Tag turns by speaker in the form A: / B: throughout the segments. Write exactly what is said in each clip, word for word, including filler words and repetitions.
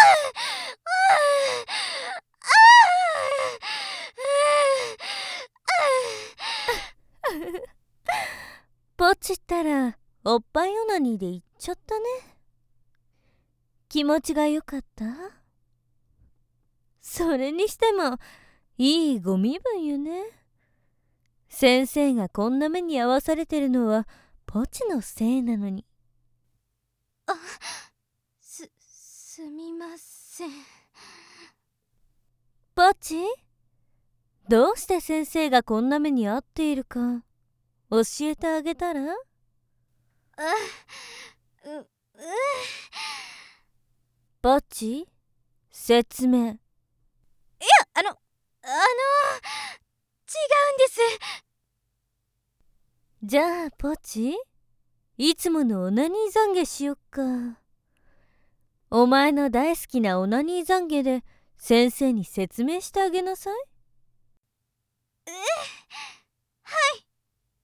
A: ポチったらおっぱいオナニーで言っちゃったね。気持ちが良かった？それにしてもいいご身分よね。先生がこんな目に遭わされてるのはポチのせいなのに。
B: あ、す、すみません。
A: ポチ、どうして先生がこんな目に遭っているか教えてあげたら？
B: あ、う、う
A: ポチ、説明。
B: いや、あの、あの、違うんです。
A: じゃあポチ、いつものオナニー懺悔しよっか。お前の大好きなオナニー懺悔で先生に説明してあげなさい。
B: え、はい。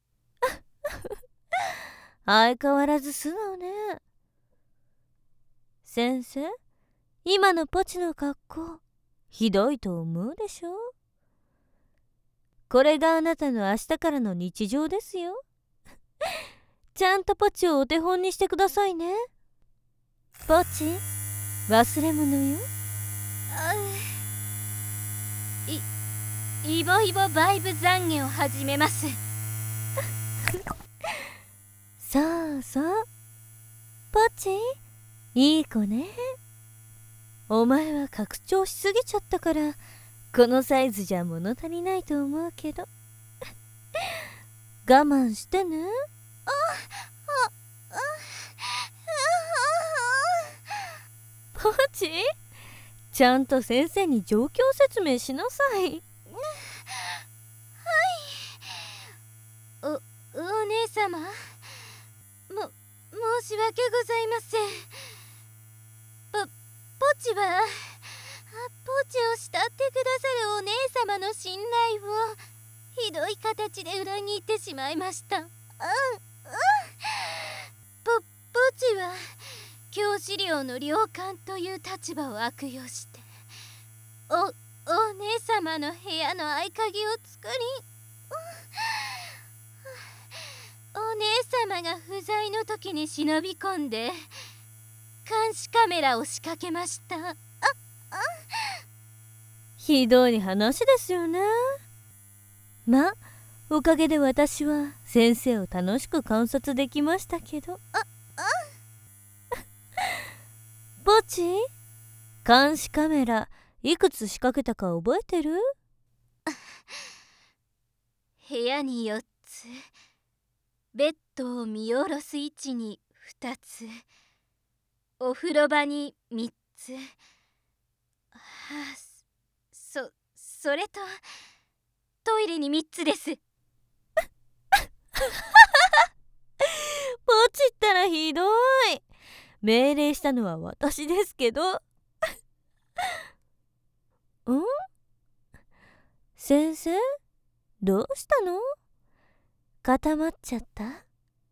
A: 相変わらず素直ね。先生、今のポチの格好ひどいと思うでしょ？これがあなたの明日からの日常ですよ。ちゃんとポチをお手本にしてくださいね。ポチ、忘れ物よ。
B: あ、い、イボイボバイブ懺悔を始めます。
A: そうそう、ポチ、いい子ね。お前は拡張しすぎちゃったからこのサイズじゃ物足りないと思うけど我慢してね。
B: あ、あ、あ、
A: ポチ、ちゃんと先生に状況説明しなさい。
B: はい。お、お姉様、も、申し訳ございません。ポ、ポチは、ポチを慕ってくださるお姉様の信頼をひどい形で裏切ってしまいました。うん、うん。ポ、ポチは教師寮の寮監という立場を悪用してお、お姉様の部屋の合鍵を作り、お姉様が不在の時に忍び込んで監視カメラを仕掛けました。あ、あ、
A: ひどい話ですよね。ま、おかげで私は先生を楽しく観察できましたけど。
B: あ、あ
A: ポチ、監視カメラいくつ仕掛けたか覚えてる？
B: 部屋によっつ、ベッドを見下ろす位置にふたつ、お風呂場にみっつ、はあ、そ、それとトイレにみっつです。
A: ポチったらひどい。命令したのは私ですけど。ん？先生、どうしたの？固まっちゃった？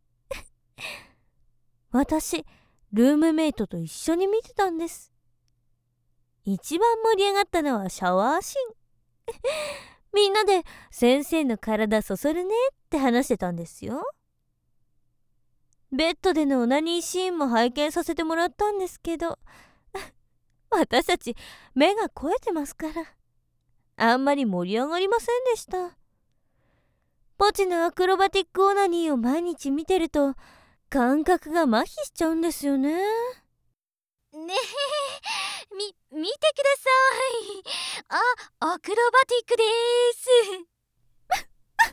A: 私、ルームメイトと一緒に見てたんです。一番盛り上がったのはシャワーシーン。みんなで先生の体そそるねって話してたんですよ。ベッドでのオナニーシーンも拝見させてもらったんですけど私たち目が肥えてますからあんまり盛り上がりませんでした。ポチのアクロバティックオナニーを毎日見てると感覚が麻痺しちゃうんですよね。
B: ねえ、み、見てください。あ、アクロバティックです。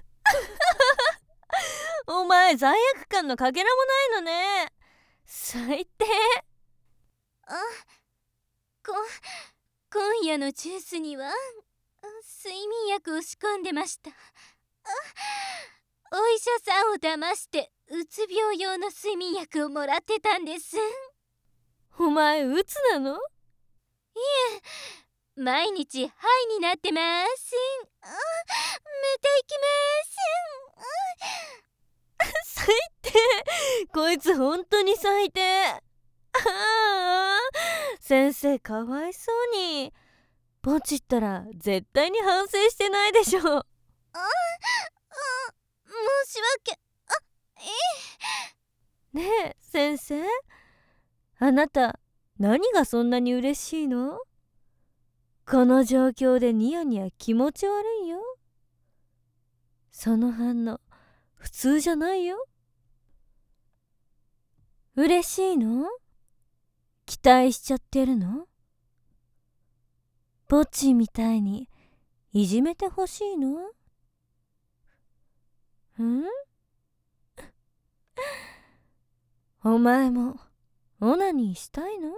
A: お前罪悪感のかけらもないのね。最低。
B: あ、こ、今夜のジュースには睡眠薬を仕込んでました。お医者さんを騙してうつ病用の睡眠薬をもらってたんです。
A: お前うつなの？
B: いえ、毎日ハイになってます。あ、また行き
A: ます。最低。こいつ本当に最低。ああ、 先生かわいそうに。ポチったら絶対に反省してないでしょ。あ、
B: あ、申し訳あ
A: えねえ先生、あなた何がそんなに嬉しいの？この状況でニヤニヤ気持ち悪いよ。その反応普通じゃないよ。嬉しいの？期待しちゃってるの？ポッチーみたいにいじめてほしいの？ん？お前もオナニーしたいの？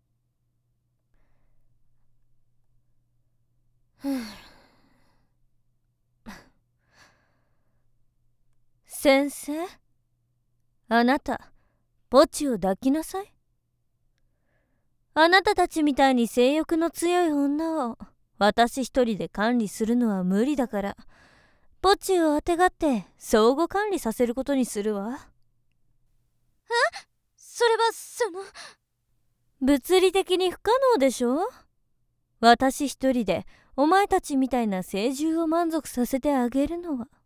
A: 先生、あなたポチを抱きなさい。あなたたちみたいに性欲の強い女を私一人で管理するのは無理だから、ポチをあてがって相互管理させることにするわ。
B: え？それはその
A: 物理的に不可能でしょ？私一人でお前たちみたいな性獣を満足させてあげるのは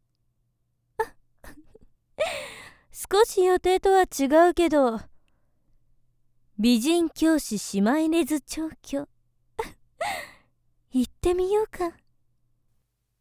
A: 少し予定とは違うけど、美人教師姉妹根津調教行ってみようか。